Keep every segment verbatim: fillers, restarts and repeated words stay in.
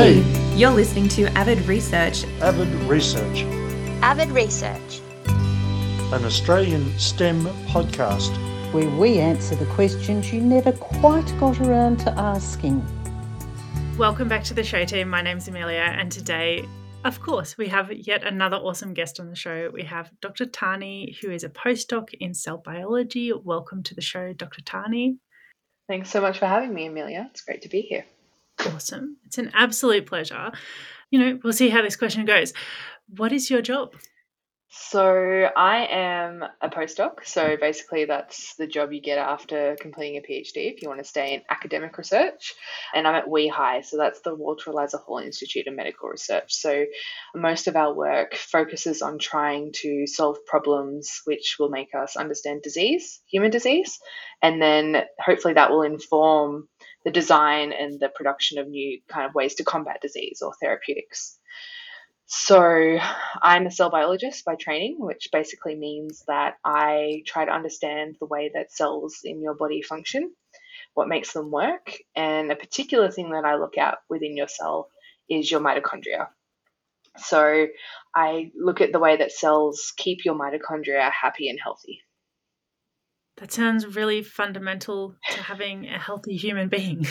Hey, you're listening to Avid Research. Avid Research. Avid Research. An Australian STEM podcast. Where we answer the questions you never quite got around to asking. Welcome back to the show, team. My name's Amelia, and today, of course, we have yet another awesome guest on the show. We have Doctor Tani, who is a postdoc in cell biology. Welcome to the show, Doctor Tani. Thanks so much for having me, Amelia. It's great to be here. Awesome. It's an absolute pleasure. You know, we'll see how this question goes. What is your job? So I am a postdoc. So basically that's the job you get after completing a PhD if you want to stay in academic research. And I'm at WEHI, so that's the Walter Eliza Hall Institute of Medical Research. So most of our work focuses on trying to solve problems which will make us understand disease, human disease, and then hopefully that will inform the design and the production of new kind of ways to combat disease or therapeutics. So I'm a cell biologist by training, which basically means that I try to understand the way that cells in your body function, what makes them work, and a particular thing that I look at within your cell is your mitochondria. So I look at the way that cells keep your mitochondria happy and healthy. That sounds really fundamental to having a healthy human being.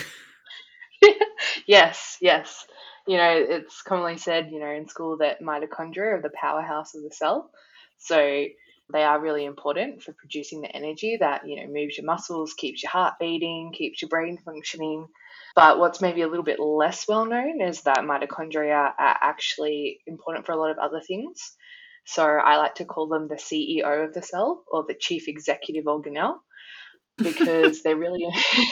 Yes, yes. You know, it's commonly said, you know, in school that mitochondria are the powerhouse of the cell. So they are really important for producing the energy that, you know, moves your muscles, keeps your heart beating, keeps your brain functioning. But what's maybe a little bit less well known is that mitochondria are actually important for a lot of other things. So I like to call them the C E O of the cell, or the chief executive organelle, because they're really...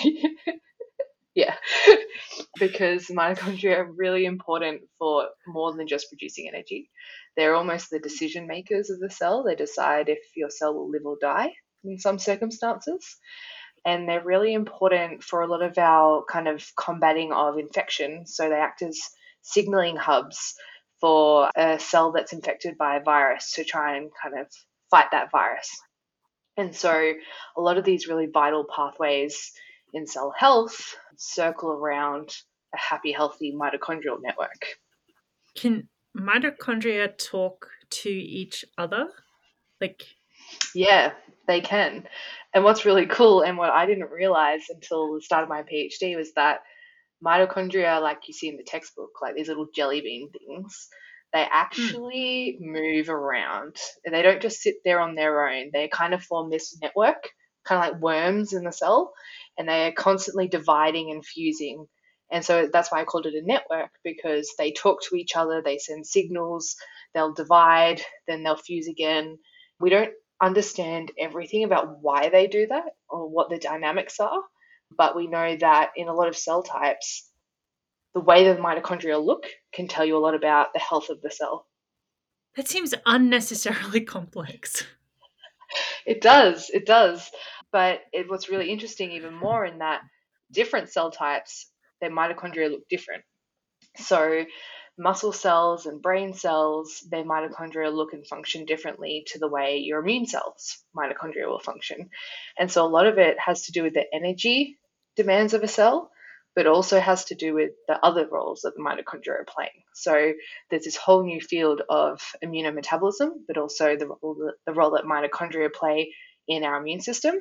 Yeah, because mitochondria are really important for more than just producing energy. They're almost the decision makers of the cell. They decide if your cell will live or die in some circumstances. And they're really important for a lot of our kind of combating of infection. So they act as signaling hubs for a cell that's infected by a virus to try and kind of fight that virus. And so a lot of these really vital pathways in cell health circle around a happy, healthy mitochondrial network. Can mitochondria talk to each other? Like, yeah, they can. And what's really cool, and what I didn't realize until the start of my PhD, was that mitochondria, like you see in the textbook, like these little jelly bean things, they actually mm. move around. They don't just sit there on their own. They kind of form this network, kind of like worms in the cell, and they are constantly dividing and fusing. And so that's why I called it a network, because they talk to each other, they send signals, they'll divide, then they'll fuse again. We don't understand everything about why they do that or what the dynamics are, but we know that in a lot of cell types, the way the mitochondria look can tell you a lot about the health of the cell. That seems unnecessarily complex. It does, it does. But it, what's really interesting even more in that different cell types, their mitochondria look different. So muscle cells and brain cells, their mitochondria look and function differently to the way your immune cells' mitochondria will function. And so a lot of it has to do with the energy demands of a cell, but also has to do with the other roles that the mitochondria are playing. So there's this whole new field of immunometabolism, but also the role, the role that mitochondria play in our immune system.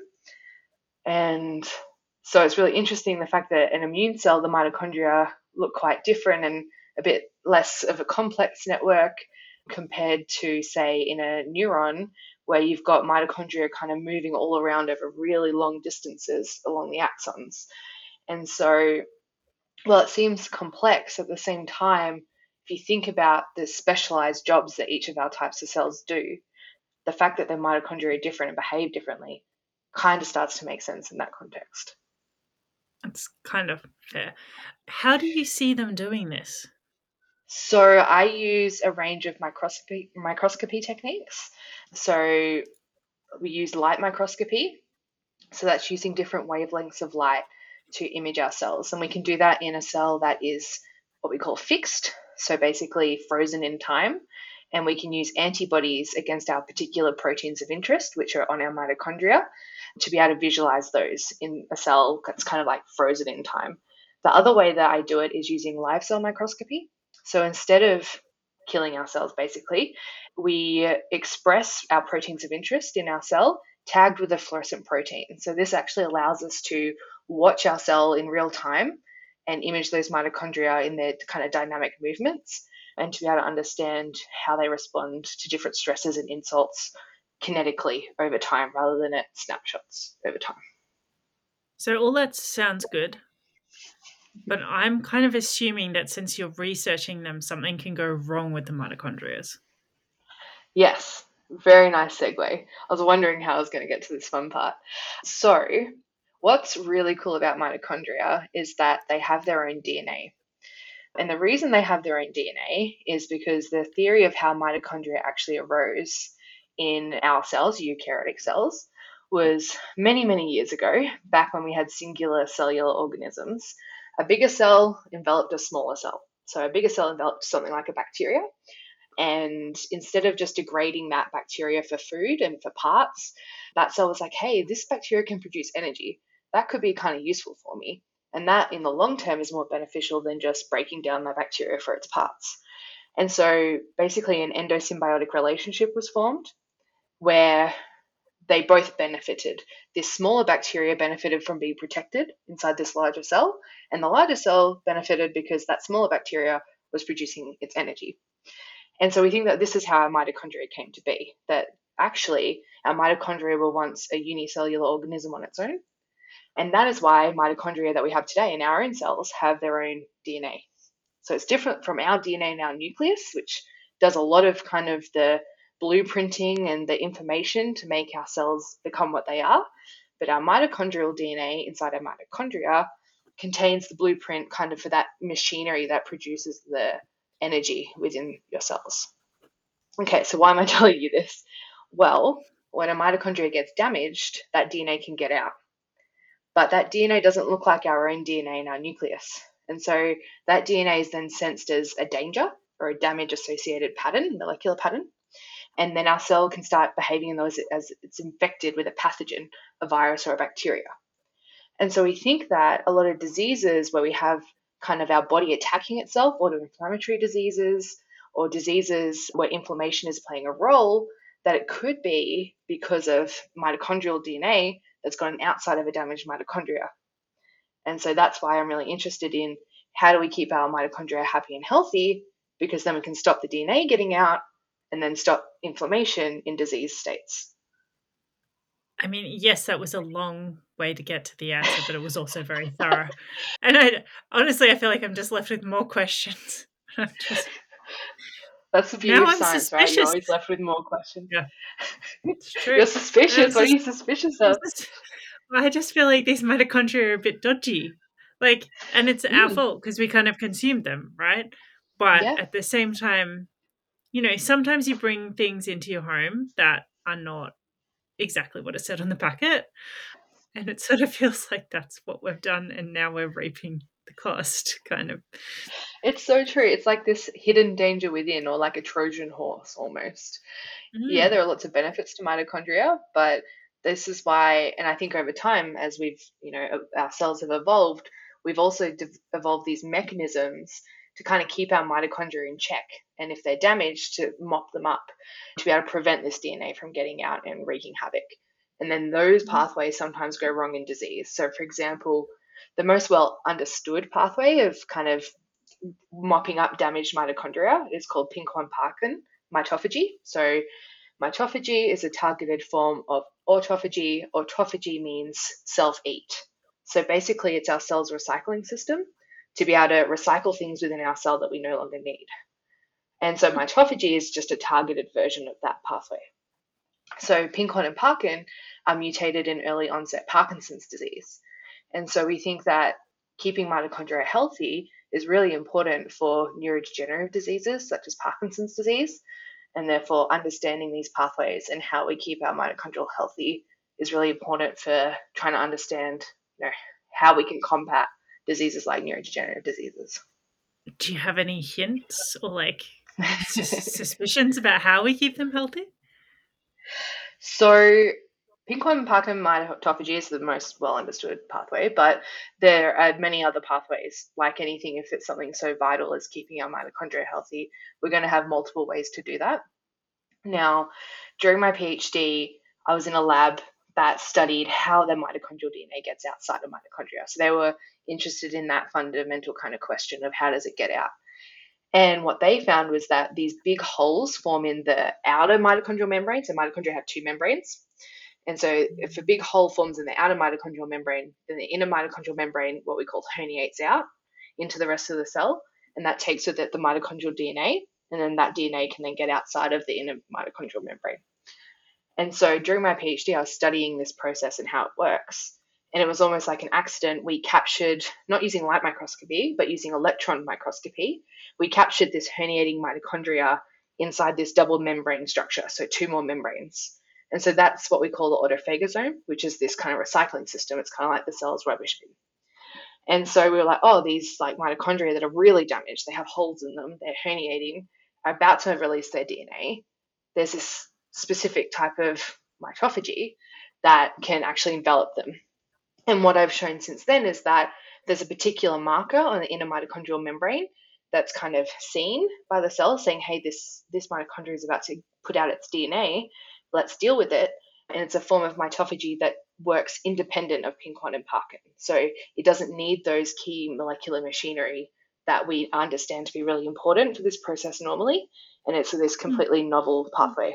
And so it's really interesting the fact that an immune cell, the mitochondria, look quite different and a bit less of a complex network compared to, say, in a neuron, where you've got mitochondria kind of moving all around over really long distances along the axons. And so, well, it seems complex, at the same time, if you think about the specialized jobs that each of our types of cells do, the fact that their mitochondria are different and behave differently kind of starts to make sense in that context. That's kind of fair. How do you see them doing this? So I use a range of microscopy microscopy techniques. So we use light microscopy. So that's using different wavelengths of light to image our cells. And we can do that in a cell that is what we call fixed, so basically frozen in time. And we can use antibodies against our particular proteins of interest, which are on our mitochondria, to be able to visualize those in a cell that's kind of like frozen in time. The other way that I do it is using live cell microscopy. So instead of killing our cells, basically, we express our proteins of interest in our cell tagged with a fluorescent protein. So this actually allows us to watch our cell in real time and image those mitochondria in their kind of dynamic movements, and to be able to understand how they respond to different stresses and insults kinetically over time rather than at snapshots over time. So all that sounds good, but I'm kind of assuming that since you're researching them, something can go wrong with the mitochondria. Yes, very nice segue. I was wondering how I was going to get to this fun part. So what's really cool about mitochondria is that they have their own D N A. And the reason they have their own D N A is because the theory of how mitochondria actually arose in our cells, eukaryotic cells, was many, many years ago, back when we had singular cellular organisms. A bigger cell enveloped a smaller cell. So a bigger cell enveloped something like a bacteria. And instead of just degrading that bacteria for food and for parts, that cell was like, hey, this bacteria can produce energy. That could be kind of useful for me. And that in the long term is more beneficial than just breaking down my bacteria for its parts. And so basically an endosymbiotic relationship was formed where they both benefited. This smaller bacteria benefited from being protected inside this larger cell, and the larger cell benefited because that smaller bacteria was producing its energy. And so we think that this is how our mitochondria came to be, that actually our mitochondria were once a unicellular organism on its own. And that is why mitochondria that we have today in our own cells have their own D N A. So it's different from our D N A in our nucleus, which does a lot of kind of the blueprinting and the information to make our cells become what they are. But our mitochondrial D N A inside our mitochondria contains the blueprint kind of for that machinery that produces the energy within your cells. Okay, so why am I telling you this? Well, when a mitochondria gets damaged, that D N A can get out. But that D N A doesn't look like our own D N A in our nucleus. And so that D N A is then sensed as a danger or a damage-associated pattern, molecular pattern. And then our cell can start behaving in those as it's infected with a pathogen, a virus or a bacteria. And so we think that a lot of diseases where we have kind of our body attacking itself, autoinflammatory diseases or diseases where inflammation is playing a role, that it could be because of mitochondrial D N A that's gotten outside of a damaged mitochondria. And so that's why I'm really interested in how do we keep our mitochondria happy and healthy, because then we can stop the D N A getting out and then stop inflammation in disease states. I mean, yes, that was a long way to get to the answer, but it was also very thorough. And I honestly, I feel like I'm just left with more questions. I'm just... That's the beauty Now of I'm science, suspicious. right? You're always left with more questions. Yeah, it's true. You're suspicious. I'm What are you sus- suspicious of? I just feel like these mitochondria are a bit dodgy. Like, and it's our Mm. fault because we kind of consumed them, right? But Yeah. at the same time, you know, sometimes you bring things into your home that are not exactly what it said on the packet. And it sort of feels like that's what we've done, and now we're reaping the cost, kind of. It's so true. It's like this hidden danger within, or like a Trojan horse almost. Yeah, Mm. there are lots of benefits to mitochondria, but this is why, and I think over time, as we've, you know, our cells have evolved, we've also de- evolved these mechanisms to kind of keep our mitochondria in check. And if they're damaged, to mop them up, to be able to prevent this D N A from getting out and wreaking havoc. And then those Mhm. pathways sometimes go wrong in disease. So, for example, the most well understood pathway of kind of mopping up damaged mitochondria is called Pincorn-Parkin mitophagy. So mitophagy is a targeted form of autophagy. Autophagy means self-eat. So basically it's our cell's recycling system to be able to recycle things within our cell that we no longer need. And so mitophagy is just a targeted version of that pathway. So Pincorn and Parkin are mutated in early onset Parkinson's disease. And so we think that keeping mitochondria healthy is really important for neurodegenerative diseases such as Parkinson's disease. And therefore understanding these pathways and how we keep our mitochondria healthy is really important for trying to understand, you know, how we can combat diseases like neurodegenerative diseases. Do you have any hints or like sus- suspicions about how we keep them healthy? So Pink-one Parkin mitophagy is the most well understood pathway, but there are many other pathways. Like anything, if it's something so vital as keeping our mitochondria healthy, we're going to have multiple ways to do that. Now, during my PhD, I was in a lab that studied how the mitochondrial D N A gets outside of mitochondria. So they were interested in that fundamental kind of question of how does it get out? And what they found was that these big holes form in the outer mitochondrial membrane. So mitochondria have two membranes. And so if a big hole forms in the outer mitochondrial membrane, then the inner mitochondrial membrane, what we call herniates out into the rest of the cell. And that takes with it the mitochondrial D N A. And then that D N A can then get outside of the inner mitochondrial membrane. And so during my PhD, I was studying this process and how it works. And it was almost like an accident. We captured, not using light microscopy, but using electron microscopy, we captured this herniating mitochondria inside this double membrane structure, so two more membranes. And so that's what we call the autophagosome, which is this kind of recycling system. It's kind of like the cell's rubbish bin. And so we were like, oh, these like mitochondria that are really damaged, they have holes in them, they're herniating, are about to release their D N A. There's this specific type of mitophagy that can actually envelop them. And what I've shown since then is that there's a particular marker on the inner mitochondrial membrane that's kind of seen by the cell saying, hey, this, this mitochondria is about to put out its D N A. Let's deal with it. And it's a form of mitophagy that works independent of Pink-one and Parkin. So it doesn't need those key molecular machinery that we understand to be really important for this process normally. And it's this completely mm. novel pathway.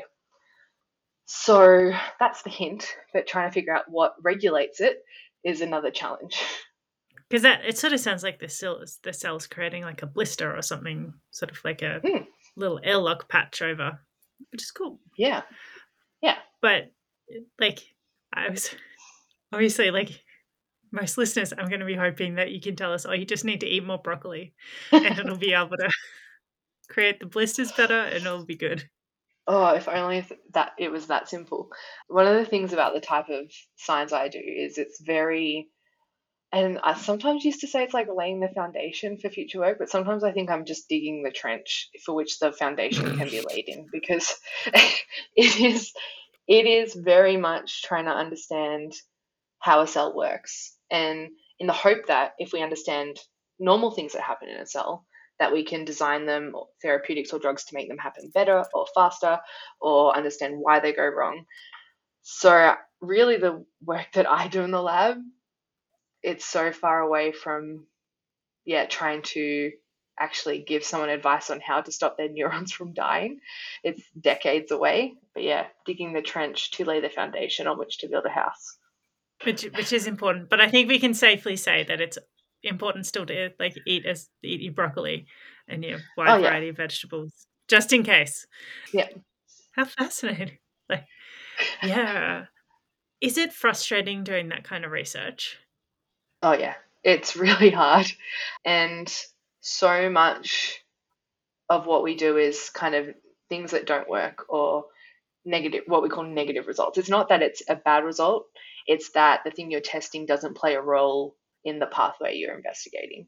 So that's the hint, but trying to figure out what regulates it is another challenge. Because that it sort of sounds like the cell is the cell's creating like a blister or something, sort of like a mm. little airlock patch over, which is cool. Yeah. Yeah. But like I was obviously like most listeners, I'm going to be hoping that you can tell us, oh, you just need to eat more broccoli and it'll be able to create the blisters better and it'll be good. Oh, if only that it was that simple. One of the things about the type of science I do is it's very, and I sometimes used to say it's like laying the foundation for future work, but sometimes I think I'm just digging the trench for which the foundation can be laid in, because it is, it is very much trying to understand how a cell works. And in the hope that if we understand normal things that happen in a cell, that we can design them or therapeutics or drugs to make them happen better or faster or understand why they go wrong. So really the work that I do in the lab, it's so far away from, yeah, trying to actually give someone advice on how to stop their neurons from dying. It's decades away. But yeah, digging the trench to lay the foundation on which to build a house. Which which is important. But I think we can safely say that it's important still to like eat as eat your broccoli and your wide oh, yeah. variety of vegetables, just in case. Yeah. How fascinating. Like, yeah. Is it frustrating doing that kind of research? Oh yeah. It's really hard. And so much of what we do is kind of things that don't work or negative, what we call negative results. It's not that it's a bad result. It's that the thing you're testing doesn't play a role in the pathway you're investigating.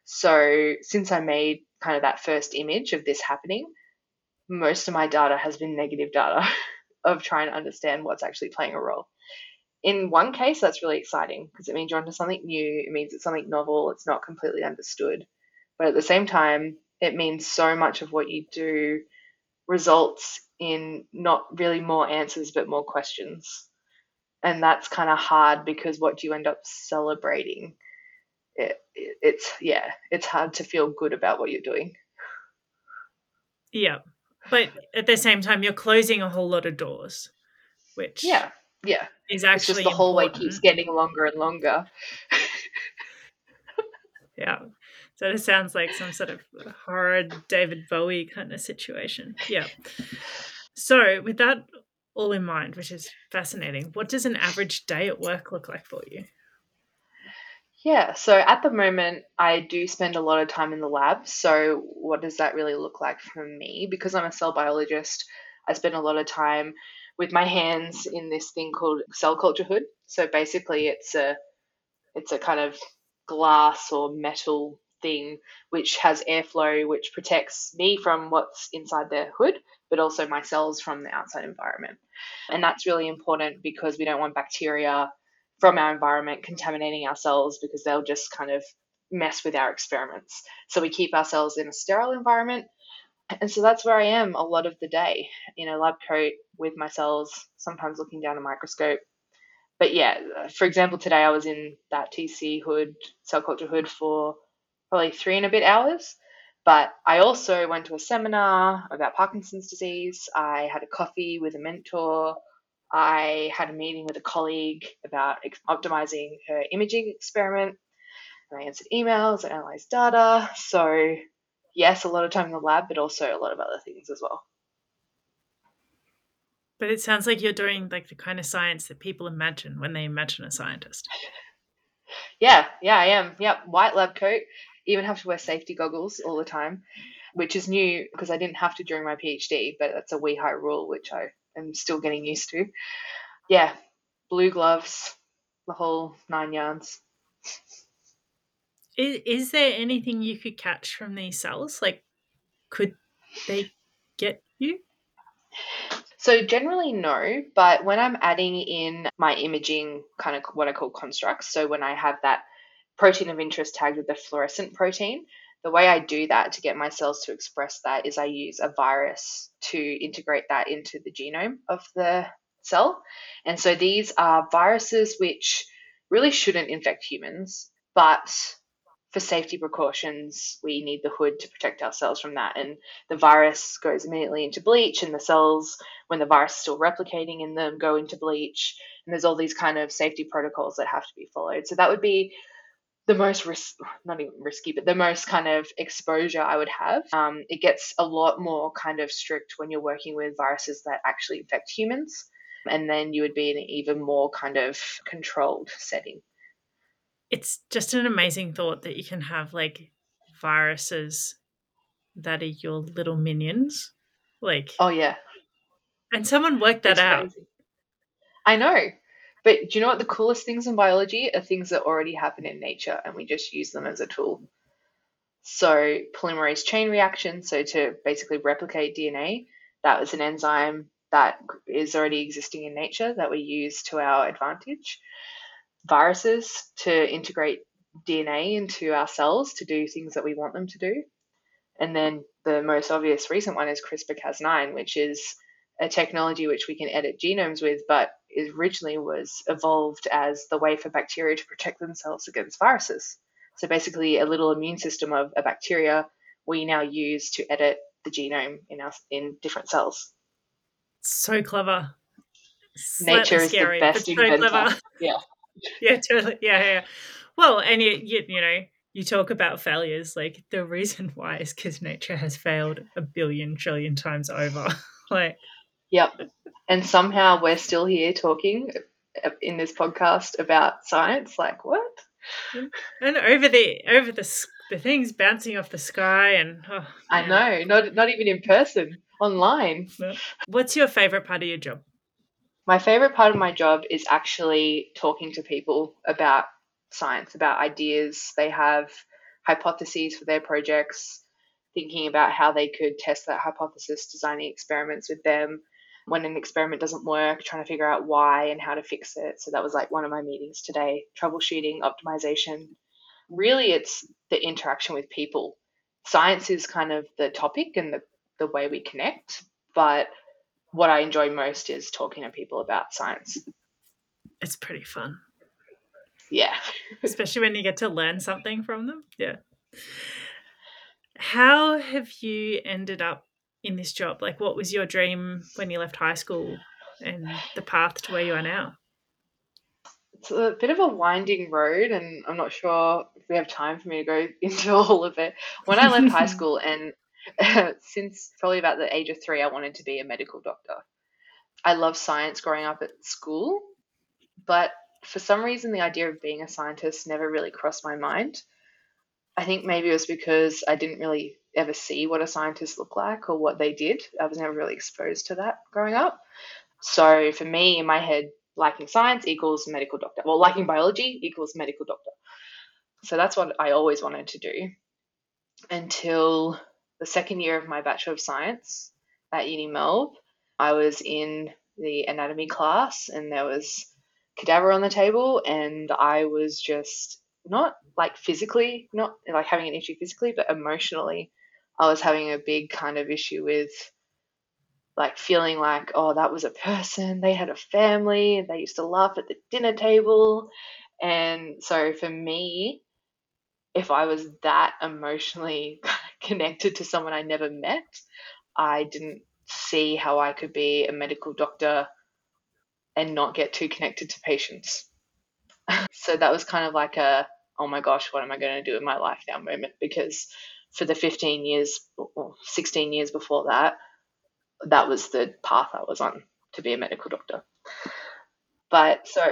So since I made kind of that first image of this happening, most of my data has been negative data of trying to understand what's actually playing a role. In one case, that's really exciting because it means you're onto something new. It means it's something novel. It's not completely understood. But at the same time, it means so much of what you do results in not really more answers, but more questions. And that's kind of hard because what do you end up celebrating? It, it, it's, yeah, it's hard to feel good about what you're doing. Yeah. But at the same time, you're closing a whole lot of doors, which yeah, yeah. is actually it's just the hallway important. keeps getting longer and longer. Yeah. So it sounds like some sort of horror David Bowie kind of situation. Yeah. So with that all in mind, which is fascinating, what does an average day at work look like for you? Yeah, so at the moment, I do spend a lot of time in the lab. So what does that really look like for me? Because I'm a cell biologist, I spend a lot of time with my hands in this thing called cell culture hood. So basically it's a it's a kind of glass or metal thing which has airflow, which protects me from what's inside the hood, but also my cells from the outside environment. And that's really important because we don't want bacteria from our environment contaminating our cells, because they'll just kind of mess with our experiments. So we keep our cells in a sterile environment. And so that's where I am a lot of the day, in a lab coat with my cells, sometimes looking down a microscope. But yeah, for example, today I was in that T C hood, cell culture hood, for probably three and a bit hours. But I also went to a seminar about Parkinson's disease. I had a coffee with a mentor. I had a meeting with a colleague about ex- optimizing her imaging experiment. And I answered emails, I analyzed data. So yes, a lot of time in the lab, but also a lot of other things as well. But it sounds like you're doing like the kind of science that people imagine when they imagine a scientist. Yeah, yeah, I am. Yep, white lab coat. Even have to wear safety goggles all the time, which is new because I didn't have to during my PhD, but that's a wee high rule, which I am still getting used to. Yeah, blue gloves, the whole nine yards. Is, is there anything you could catch from these cells? Like, could they get you? So generally no, but when I'm adding in my imaging kind of what I call constructs, so when I have that protein of interest tagged with the fluorescent protein, the way I do that to get my cells to express that is I use a virus to integrate that into the genome of the cell. And so these are viruses which really shouldn't infect humans, but for safety precautions, we need the hood to protect our cells from that. And the virus goes immediately into bleach, and the cells, when the virus is still replicating in them, go into bleach. And there's all these kind of safety protocols that have to be followed. So that would be the most risk, not even risky, but the most kind of exposure I would have. Um, it gets a lot more kind of strict when you're working with viruses that actually infect humans. And then you would be in an even more kind of controlled setting. It's just an amazing thought that you can have like viruses that are your little minions. Like, oh yeah. And someone worked that it's out. Crazy. I know. But do you know what the coolest things in biology are? Things that already happen in nature and we just use them as a tool. So polymerase chain reaction, so to basically replicate D N A, that was an enzyme that is already existing in nature that we use to our advantage. Viruses to integrate D N A into our cells to do things that we want them to do. And then the most obvious recent one is CRISPR Cas nine, which is a technology which we can edit genomes with, but it originally was evolved as the way for bacteria to protect themselves against viruses. So basically a little immune system of a bacteria we now use to edit the genome in our in different cells. So clever. Nature is scary, the best so inventor. Clever. Yeah. Yeah, totally. Yeah, yeah. Well, and you, you, you know, you talk about failures. Like the reason why is because nature has failed a billion trillion times over. Like, yep. And somehow we're still here talking in this podcast about science. Like, what? And over the over the the things bouncing off the sky, and oh, I know, not not even in person, online. What's your favorite part of your job? My favorite part of my job is actually talking to people about science, about ideas. They have hypotheses for their projects, thinking about how they could test that hypothesis, designing experiments with them. When an experiment doesn't work, trying to figure out why and how to fix it. So that was like one of my meetings today, troubleshooting, optimization. Really, it's the interaction with people. Science is kind of the topic and the, the way we connect, but what I enjoy most is talking to people about science. It's pretty fun. Yeah. Especially when you get to learn something from them. Yeah. How have you ended up in this job? Like, what was your dream when you left high school and the path to where you are now? It's a bit of a winding road, and I'm not sure if we have time for me to go into all of it. When I left high school, and uh, since probably about the age of three, I wanted to be a medical doctor. I loved science growing up at school, but for some reason, the idea of being a scientist never really crossed my mind. I think maybe it was because I didn't really ever see what a scientist looked like or what they did. I was never really exposed to that growing up. So for me, in my head, liking science equals medical doctor. Well, liking biology equals medical doctor. So that's what I always wanted to do. until the second year of my Bachelor of Science at Uni Melb. I was in the anatomy class and there was cadaver on the table, and I was just not like physically, not like having an issue physically, but emotionally, I was having a big kind of issue with like feeling like, oh, that was a person, they had a family, they used to laugh at the dinner table. And so for me, if I was that emotionally connected to someone I never met, I didn't see how I could be a medical doctor and not get too connected to patients. So that was kind of like a, oh my gosh, what am I going to do in my life now moment? Because for the fifteen years or sixteen years before that, that was the path I was on, to be a medical doctor. But so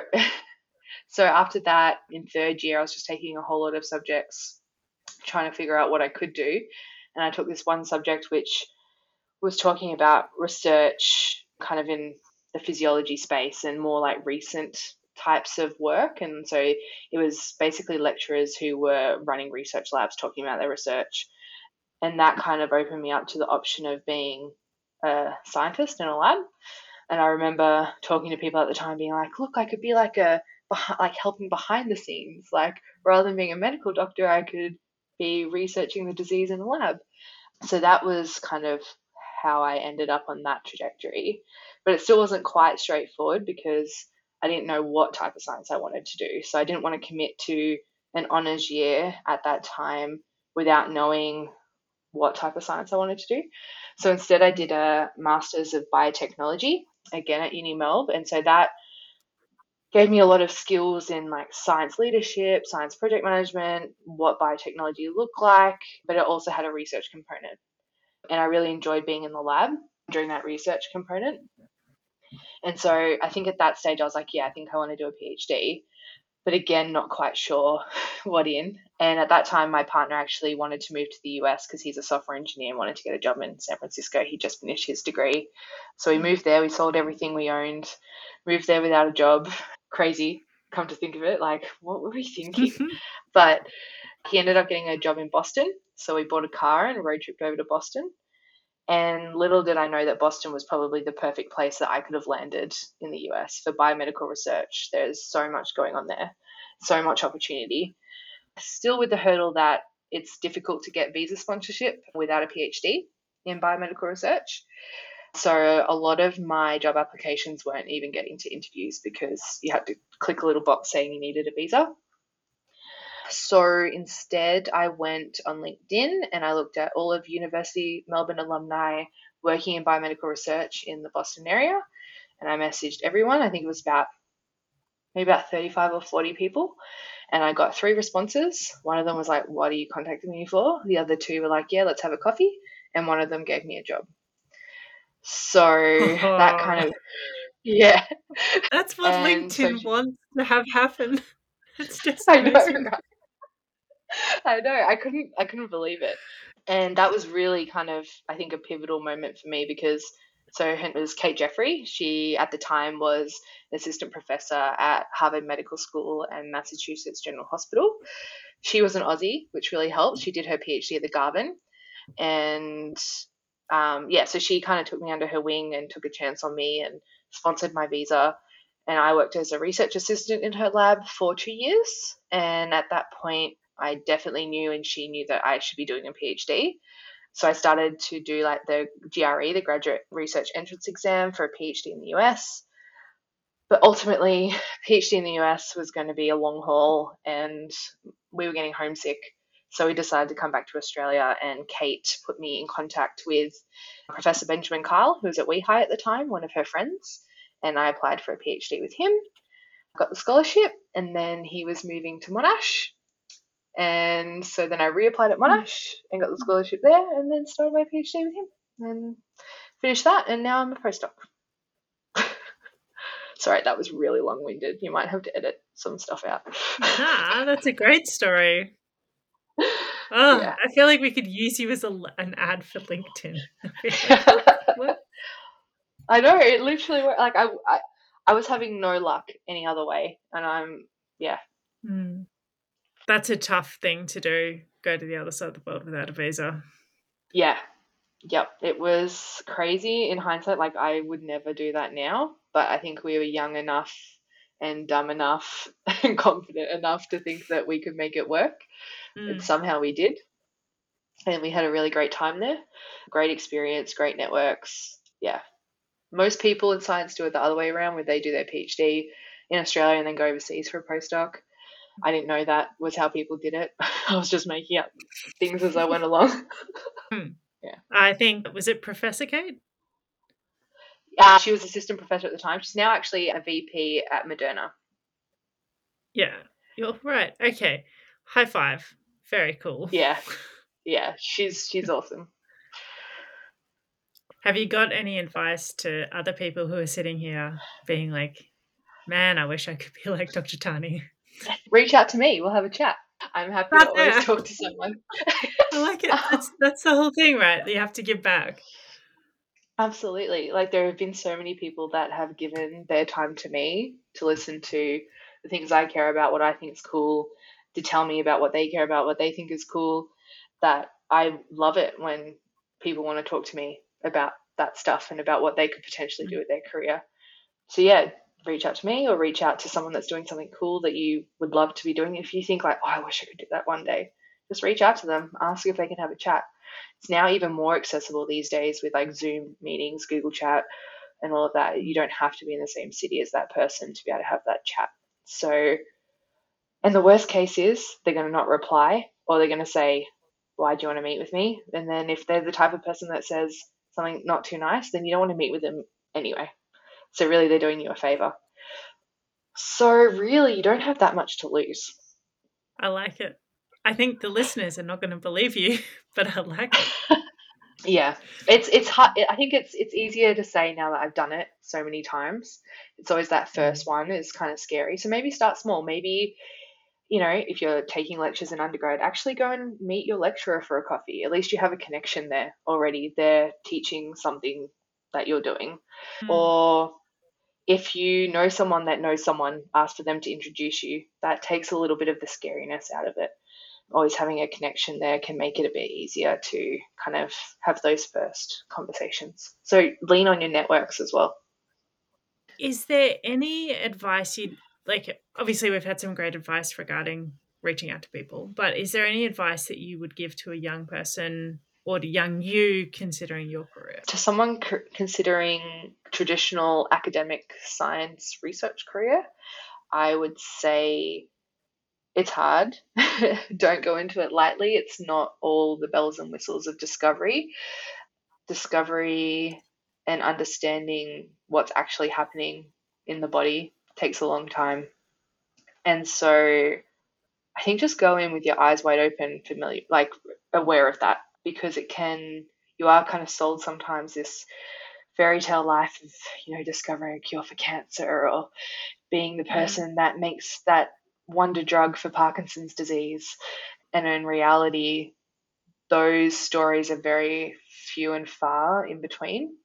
so after that, in third year, I was just taking a whole lot of subjects, trying to figure out what I could do. And I took this one subject which was talking about research kind of in the physiology space and more like recent types of work. And so it was basically lecturers who were running research labs talking about their research. And that kind of opened me up to the option of being a scientist in a lab. And I remember talking to people at the time being like, look, I could be like a, like helping behind the scenes. Like rather than being a medical doctor, I could be researching the disease in a lab. So that was kind of how I ended up on that trajectory. But it still wasn't quite straightforward because I didn't know what type of science I wanted to do. So I didn't want to commit to an honours year at that time without knowing what type of science I wanted to do. So instead I did a Masters of Biotechnology, again at Uni Melb. And so that gave me a lot of skills in like science leadership, science project management, what biotechnology looked like, but it also had a research component. And I really enjoyed being in the lab during that research component. And so I think at that stage I was like, yeah, I think I want to do a PhD, but again, not quite sure what in. And at that time, my partner actually wanted to move to the U S because he's a software engineer and wanted to get a job in San Francisco. He just finished his degree. So we moved there, we sold everything we owned, moved there without a job. Crazy, come to think of it, like what were we thinking? But he ended up getting a job in Boston. So we bought a car and road tripped over to Boston. And little did I know that Boston was probably the perfect place that I could have landed in the U S for biomedical research. There's so much going on there, so much opportunity. Still with the hurdle that it's difficult to get visa sponsorship without a PhD in biomedical research. So a lot of my job applications weren't even getting to interviews because you had to click a little box saying you needed a visa. So instead, I went on LinkedIn and I looked at all of University Melbourne alumni working in biomedical research in the Boston area. And I messaged everyone. I think it was about maybe about thirty-five or forty people. And I got three responses. One of them was like, what are you contacting me for? The other two were like, yeah, let's have a coffee. And one of them gave me a job. So oh. that kind of, yeah. That's what and LinkedIn so, wants to have happen. It's just I know, right? I know. I couldn't I couldn't believe it. And that was really kind of, I think, a pivotal moment for me because so it was Kate Jeffrey. She at the time was an assistant professor at Harvard Medical School and Massachusetts General Hospital. She was an Aussie, which really helped. She did her PhD at the Garvan. And um, yeah, so she kind of took me under her wing and took a chance on me and sponsored my visa. And I worked as a research assistant in her lab for two years. And at that point, I definitely knew and she knew that I should be doing a PhD. So I started to do like the G R E, the Graduate Research Entrance Exam for a PhD in the U S. But ultimately, PhD in the U S was going to be a long haul and we were getting homesick. So we decided to come back to Australia and Kate put me in contact with Professor Benjamin Kyle, who was at WeHi at the time, one of her friends. And I applied for a PhD with him, got the scholarship, and then he was moving to Monash. And so then I reapplied at Monash and got the scholarship there and then started my PhD with him and finished that. And now I'm a postdoc. Sorry, that was really long-winded. You might have to edit some stuff out. Nah, that's a great story. Oh, yeah. I feel like we could use you as a, an ad for LinkedIn. What? I know, it literally worked. Like I, I, I was having no luck any other way, and I'm, yeah. Mm. That's a tough thing to do, go to the other side of the world without a visa. Yeah. Yep. It was crazy in hindsight. Like, I would never do that now, but I think we were young enough and dumb enough and confident enough to think that we could make it work. And Mm. somehow we did. And we had a really great time there. Great experience, great networks. Yeah. Most people in science do it the other way around, where they do their PhD in Australia and then go overseas for a postdoc. I didn't know that was how people did it. I was just making up things as I went along. Hmm. Yeah. I think, was it Professor Kate? Uh, she was assistant professor at the time. She's now actually a V P at Moderna. Yeah, you're right. Okay. High five. Very cool. Yeah. Yeah. She's she's awesome. Have you got any advice to other people who are sitting here being like, man, I wish I could be like Doctor Tani? Reach out to me. We'll have a chat. I'm happy Right to always there. talk to someone. I like it. That's, that's the whole thing, right? You have to give back. Absolutely. Like, there have been so many people that have given their time to me to listen to the things I care about, what I think is cool, to tell me about what they care about, what they think is cool, that I love it when people want to talk to me about that stuff and about what they could potentially do with their career. So yeah, reach out to me or reach out to someone that's doing something cool that you would love to be doing. If you think like, oh, I wish I could do that one day, just reach out to them, ask if they can have a chat. It's now even more accessible these days with like Zoom meetings, Google Chat, and all of that. You don't have to be in the same city as that person to be able to have that chat. So, and the worst case is they're going to not reply, or they're going to say, why do you want to meet with me? And then if they're the type of person that says something not too nice, then you don't want to meet with them anyway. So really, they're doing you a favor. So really, you don't have that much to lose. I like it. I think the listeners are not going to believe you, but I like it. Yeah, it's it's hard. I think it's it's easier to say now that I've done it so many times. It's always that first one is kind of scary. So maybe start small. Maybe, you know, if you're taking lectures in undergrad, actually go and meet your lecturer for a coffee. At least you have a connection there already. They're teaching something that you're doing. Mm. Or if you know someone that knows someone, ask for them to introduce you. That takes a little bit of the scariness out of it. Always having a connection there can make it a bit easier to kind of have those first conversations. So lean on your networks as well. Is there any advice you'd like? Obviously, we've had some great advice regarding reaching out to people, but is there any advice that you would give to a young person or to young you considering your career? To someone c- considering traditional academic science research career, I would say it's hard. Don't go into it lightly. It's not all the bells and whistles of discovery. Discovery and understanding what's actually happening in the body takes a long time. And so I think just go in with your eyes wide open, familiar, like aware of that, because it can, you are kind of sold sometimes this fairy tale life of, you know, discovering a cure for cancer or being the person that makes that wonder drug for Parkinson's disease. And in reality, those stories are very few and far in between.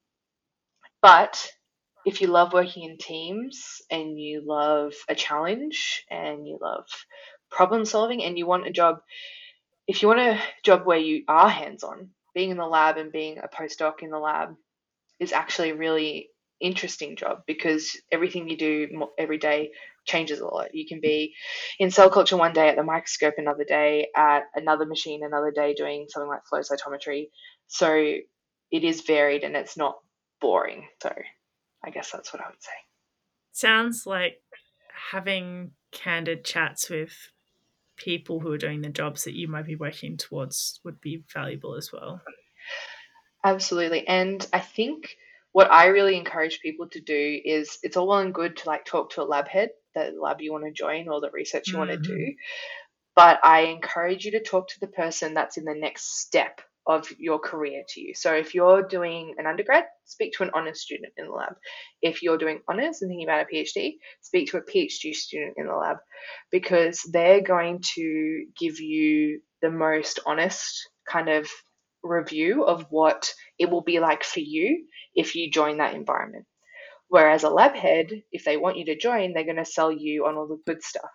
But if you love working in teams and you love a challenge and you love problem solving and you want a job, if you want a job where you are hands-on, being in the lab and being a postdoc in the lab is actually a really interesting job, because everything you do every day changes a lot. You can be in cell culture one day, at the microscope another day, at another machine another day doing something like flow cytometry. So it is varied and it's not boring. So I guess that's what I would say. Sounds like having candid chats with people who are doing the jobs that you might be working towards would be valuable as well. Absolutely. And I think what I really encourage people to do is, it's all well and good to like talk to a lab head, the lab you want to join or the research you mm-hmm. want to do. But I encourage you to talk to the person that's in the next step of your career to you. So if you're doing an undergrad, speak to an honours student in the lab. If you're doing honours and thinking about a PhD, speak to a PhD student in the lab, because they're going to give you the most honest kind of review of what it will be like for you if you join that environment. Whereas a lab head, if they want you to join, they're going to sell you on all the good stuff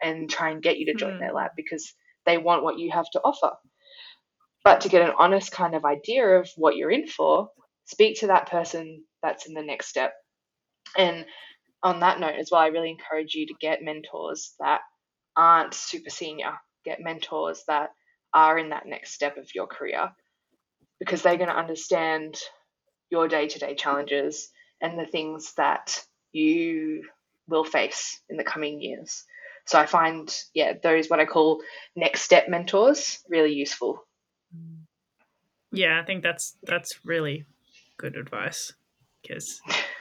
and try and get you to join Mm. their lab because they want what you have to offer. But to get an honest kind of idea of what you're in for, speak to that person that's in the next step. And on that note as well, I really encourage you to get mentors that aren't super senior. Get mentors that are in that next step of your career, because they're going to understand your day-to-day challenges and the things that you will face in the coming years. So I find, yeah, those what I call next step mentors really useful. Yeah, I think that's that's really good advice because,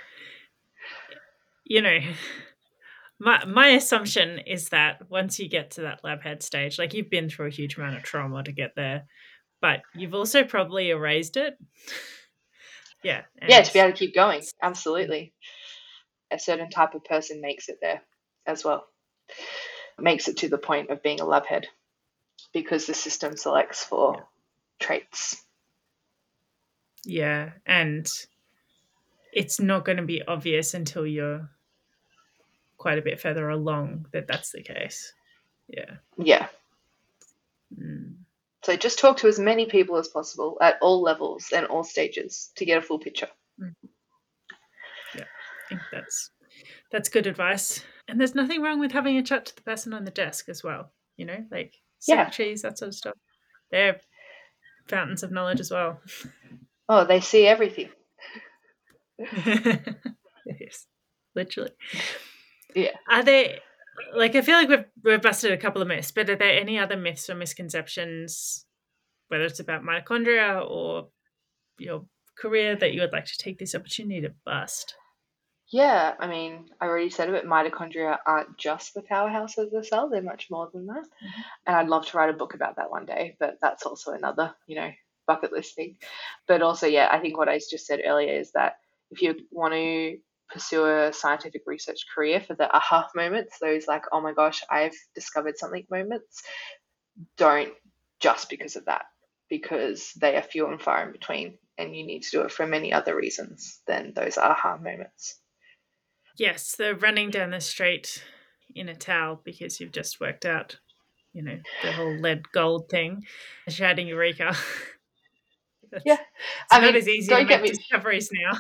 you know, my my assumption is that once you get to that lab head stage, like you've been through a huge amount of trauma to get there, but you've also probably erased it. Yeah. Yeah, to be able to keep going. Absolutely. A certain type of person makes it there as well. Makes it to the point of being a lab head because the system selects for yeah. traits. Yeah, and it's not going to be obvious until you're quite a bit further along that that's the case. Yeah. Yeah. Mm. So just talk to as many people as possible at all levels and all stages to get a full picture. Mm. Yeah, I think that's that's good advice. And there's nothing wrong with having a chat to the person on the desk as well. You know, like secretaries, yeah. that sort of stuff. They're fountains of knowledge as well. Oh, they see everything. Yes, literally. Yeah. Are there, like, I feel like we've we've busted a couple of myths, but are there any other myths or misconceptions, whether it's about mitochondria or your career, that you would like to take this opportunity to bust? Yeah, I mean, I already said it, but mitochondria aren't just the powerhouse of the cell. They're much more than that. Mm-hmm. And I'd love to write a book about that one day, but that's also another, you know, bucket list thing. But also, yeah, I think what I just said earlier is that if you want to pursue a scientific research career for the aha moments, those like, oh my gosh, I've discovered something moments, don't just because of that, because they are few and far in between, and you need to do it for many other reasons than those aha moments. Yes, the running down the street in a towel because you've just worked out, you know, the whole lead gold thing, shouting eureka. Yeah, it's I not mean, as easy to make me... discoveries now.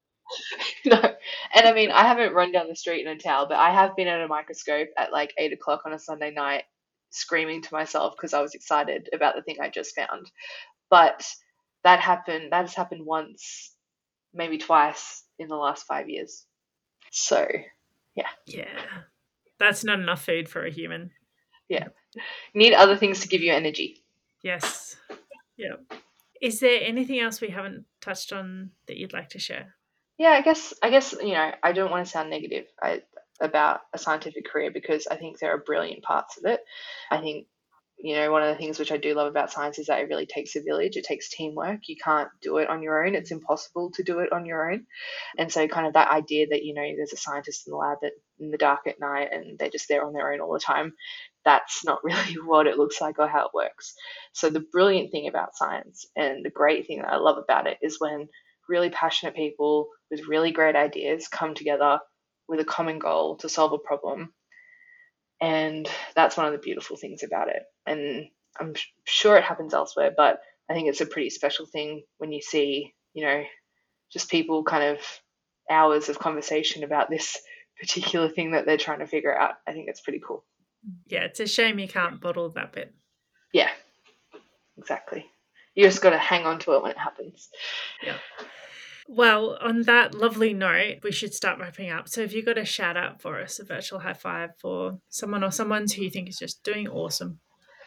No, and I mean, I haven't run down the street in a towel, but I have been at a microscope at like eight o'clock on a Sunday night, screaming to myself because I was excited about the thing I just found. But that happened. That has happened once, maybe twice in the last five years. So, yeah. Yeah, that's not enough food for a human. Yeah, you need other things to give you energy. Yes. Yeah. Is there anything else we haven't touched on that you'd like to share? Yeah, I guess, I guess, you know, I don't want to sound negative I, about a scientific career because I think there are brilliant parts of it. I think, you know, one of the things which I do love about science is that it really takes a village. It takes teamwork. You can't do it on your own. It's impossible to do it on your own. And so kind of that idea that, you know, there's a scientist in the lab at, in the dark at night and they're just there on their own all the time, that's not really what it looks like or how it works. So the brilliant thing about science and the great thing that I love about it is when really passionate people with really great ideas come together with a common goal to solve a problem. And that's one of the beautiful things about it. And I'm sure it happens elsewhere, but I think it's a pretty special thing when you see, you know, just people kind of hours of conversation about this particular thing that they're trying to figure out. I think it's pretty cool. Yeah, it's a shame you can't bottle that bit. Yeah, exactly. You just got to hang on to it when it happens. Yeah. Well, on that lovely note, we should start wrapping up. So have you got a shout out for us, a virtual high five for someone or someone who you think is just doing awesome?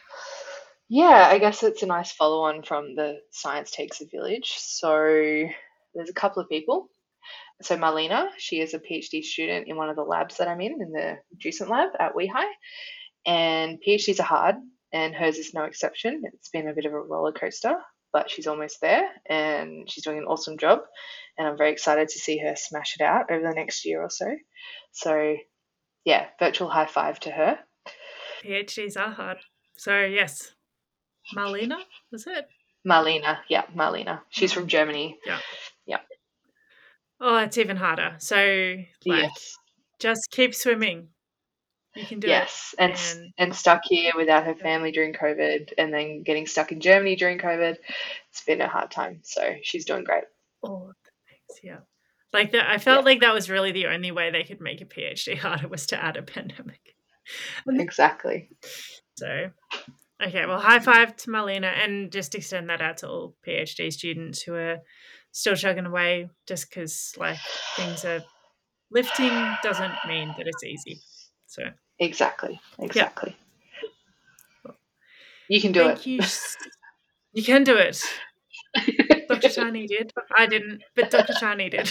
Yeah, I guess it's a nice follow on from the Science Takes a Village. So there's a couple of people. So Marlena, she is a PhD student in one of the labs that I'm in, in the Juicent lab at WeHi. And PhDs are hard, and hers is no exception. It's been a bit of a roller coaster, but she's almost there and she's doing an awesome job. And I'm very excited to see her smash it out over the next year or so. So yeah, virtual high five to her. PhDs are hard. So yes, Marlena, was it? Marlena, yeah, Marlena. She's from Germany. Yeah. Yeah. Oh, it's even harder. So like, yes. just keep swimming. You can do yes, it. and and, and stuck here without her family during COVID, and then getting stuck in Germany during COVID. It's been a hard time. So she's doing great. All the things, yeah. Like that, I felt yeah. like that was really the only way they could make a PhD harder was to add a pandemic. Exactly. So, okay, well, high five to Marlena, and just extend that out to all PhD students who are still chugging away. Just because like things are lifting doesn't mean that it's easy. So exactly, exactly. Yeah. You can do Thank it. You. You can do it. Doctor Tani did. I didn't, but Doctor Tani did.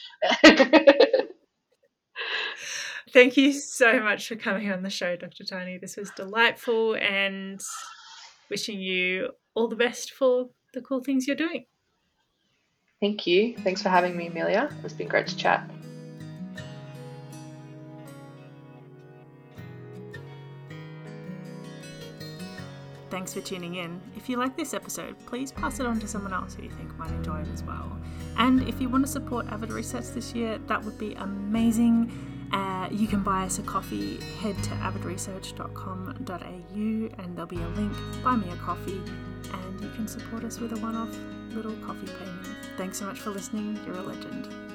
Thank you so much for coming on the show, Doctor Tani. This was delightful, and wishing you all the best for the cool things you're doing. Thank you. Thanks for having me, Amelia. It's been great to chat. Thanks for tuning in. If you like this episode, please pass it on to someone else who you think might enjoy it as well. And if you want to support Avid Research this year, that would be amazing. Uh, you can buy us a coffee. Head to avid research dot com dot a u and there'll be a link. Buy me a coffee and you can support us with a one-off little coffee payment. Thanks so much for listening. You're a legend.